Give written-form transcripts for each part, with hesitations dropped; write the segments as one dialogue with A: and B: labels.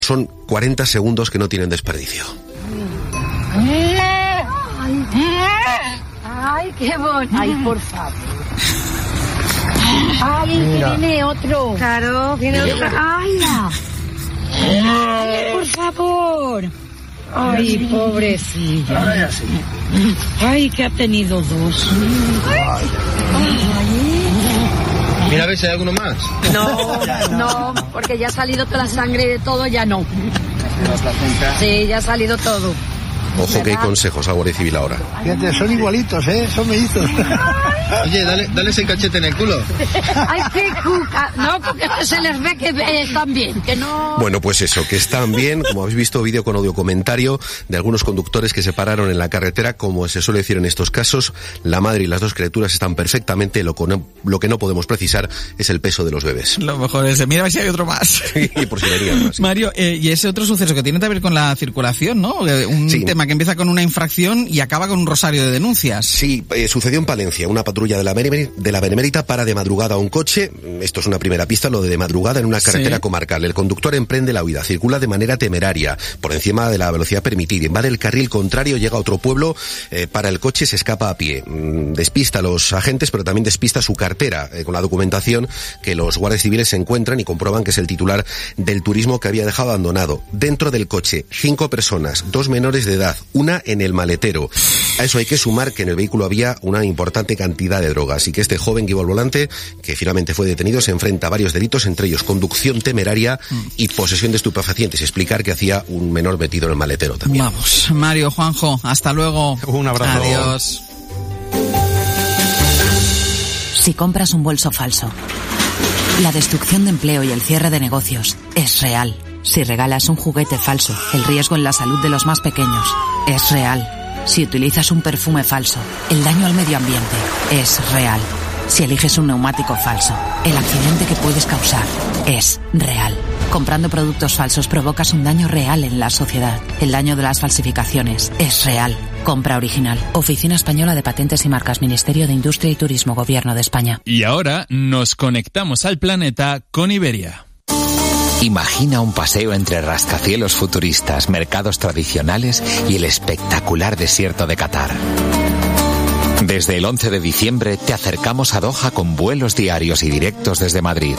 A: Son 40 segundos que no tienen desperdicio.
B: Ay, qué bonito. Ay, por favor. Ay, que viene otro. Claro, viene otro. Ay, ay, por favor. Ay, pobrecilla.
C: Ahora ya sí.
B: Ay, que ha tenido dos.
C: Mira a ver si hay alguno más.
B: No, porque ya ha salido toda la sangre de todo, ya no.
C: La placenta.
B: Sí, ya ha salido todo.
A: Ojo que hay consejos a Guardia Civil ahora.
D: Fíjate, son igualitos, son mellizos.
C: Oye, dale ese cachete en el culo.
B: Ay, qué cuca. No, porque se les ve que están bien, que no...
A: Bueno, pues eso, que están bien. Como habéis visto, vídeo con audio comentario de algunos conductores que se pararon en la carretera. Como se suele decir en estos casos, la madre y las dos criaturas están perfectamente. Lo que no podemos precisar es el peso de los bebés.
E: Lo mejor es, mira a ver si hay otro más.
A: Y por si venía más.
E: Mario, y ese otro suceso que tiene que ver con la circulación, ¿no? Un tema que empieza con una infracción y acaba con un rosario de denuncias.
A: Sí, sucedió en Palencia. Una patrulla de la Benemérita para de madrugada a un coche. Esto es una primera pista, lo de madrugada en una carretera comarcal. El conductor emprende la huida, circula de manera temeraria, por encima de la velocidad permitida. Invade el carril contrario, llega a otro pueblo, para el coche, se escapa a pie. Despista a los agentes, pero también despista su cartera, con la documentación que los guardias civiles se encuentran y comprueban que es el titular del turismo que había dejado abandonado. Dentro del coche, 5 personas, 2 menores de edad, una en el maletero. A eso hay que sumar que en el vehículo había una importante cantidad de droga, así que este joven que iba al volante, que finalmente fue detenido, se enfrenta a varios delitos, entre ellos conducción temeraria y posesión de estupefacientes. Explicar que hacía un menor metido en el maletero también.
E: Vamos, Mario, Juanjo, hasta luego.
A: Un abrazo.
E: Adiós.
F: Si compras un bolso falso, la destrucción de empleo y el cierre de negocios es real. Si regalas un juguete falso, el riesgo en la salud de los más pequeños es real. Si utilizas un perfume falso, el daño al medio ambiente es real. Si eliges un neumático falso, el accidente que puedes causar es real. Comprando productos falsos provocas un daño real en la sociedad. El daño de las falsificaciones es real. Compra original. Oficina Española de Patentes y Marcas, Ministerio de Industria y Turismo, Gobierno de España.
G: Y ahora nos conectamos al planeta con Iberia.
H: Imagina un paseo entre rascacielos futuristas, mercados tradicionales y el espectacular desierto de Qatar. Desde el 11 de diciembre te acercamos a Doha con vuelos diarios y directos desde Madrid.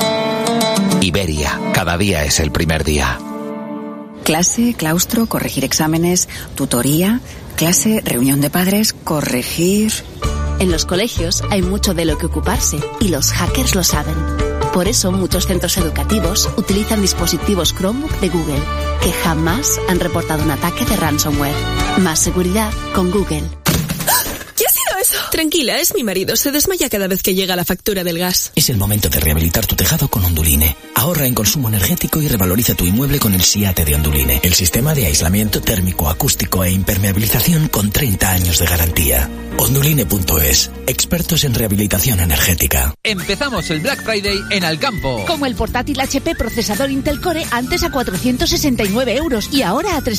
H: Iberia, cada día es el primer día.
I: Clase, claustro, corregir exámenes, tutoría, clase, reunión de padres, corregir...
J: En los colegios hay mucho de lo que ocuparse y los hackers lo saben. Por eso muchos centros educativos utilizan dispositivos Chromebook de Google, que jamás han reportado un ataque de ransomware. Más seguridad con Google.
K: ¿Qué ha sido eso? Tranquila, es mi marido. Se desmaya cada vez que llega la factura del gas.
L: Es el momento de rehabilitar tu tejado con Onduline. Ahorra en consumo energético y revaloriza tu inmueble con el SIATE de Onduline. El sistema de aislamiento térmico, acústico e impermeabilización con 30 años de garantía. Onduline.es, expertos en rehabilitación energética.
M: Empezamos el Black Friday en Alcampo.
N: Como el portátil HP procesador Intel Core, antes a 469 euros y ahora a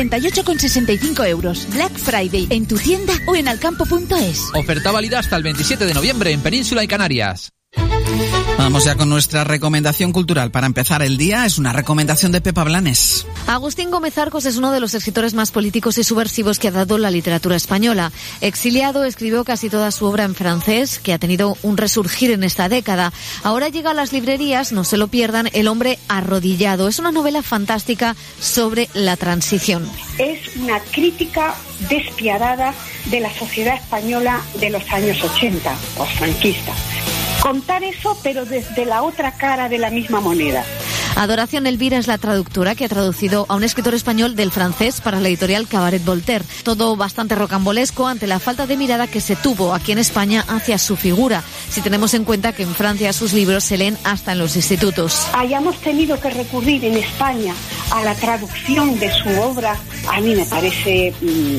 N: 398,65 euros. Black Friday en tu tienda o en alcampo.es.
M: Oferta válida hasta el 27 de noviembre en Península y Canarias.
E: Vamos ya con nuestra recomendación cultural. Para empezar el día, es una recomendación de Pepa Blanes.
O: Agustín Gómez Arcos es uno de los escritores más políticos y subversivos que ha dado la literatura española. Exiliado, escribió casi toda su obra en francés, que ha tenido un resurgir en esta década. Ahora llega a las librerías, no se lo pierdan, El hombre arrodillado. Es una novela fantástica sobre la transición.
P: Es una crítica despiadada de la sociedad española de los años 80, posfranquista. Contar eso, pero desde la otra cara de la misma moneda.
O: Adoración Elvira es la traductora que ha traducido a un escritor español del francés para la editorial Cabaret Voltaire. Todo bastante rocambolesco ante la falta de mirada que se tuvo aquí en España hacia su figura, si tenemos en cuenta que en Francia sus libros se leen hasta en los institutos.
P: Hayamos tenido que recurrir en España a la traducción de su obra, a mí me parece...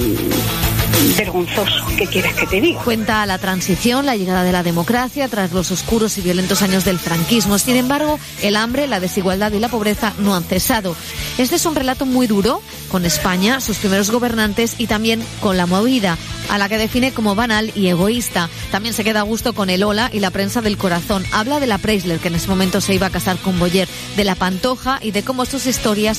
P: vergonzoso, ¿qué quieres que te diga?
O: Cuenta la transición, la llegada de la democracia tras los oscuros y violentos años del franquismo. Sin embargo, el hambre, la desigualdad y la pobreza no han cesado. Este es un relato muy duro con España, sus primeros gobernantes y también con la movida. a la que define como banal y egoísta. También se queda a gusto con el Hola y la prensa del corazón. Habla de la Preisler, que en ese momento se iba a casar con Boyer, de la Pantoja y de cómo sus historias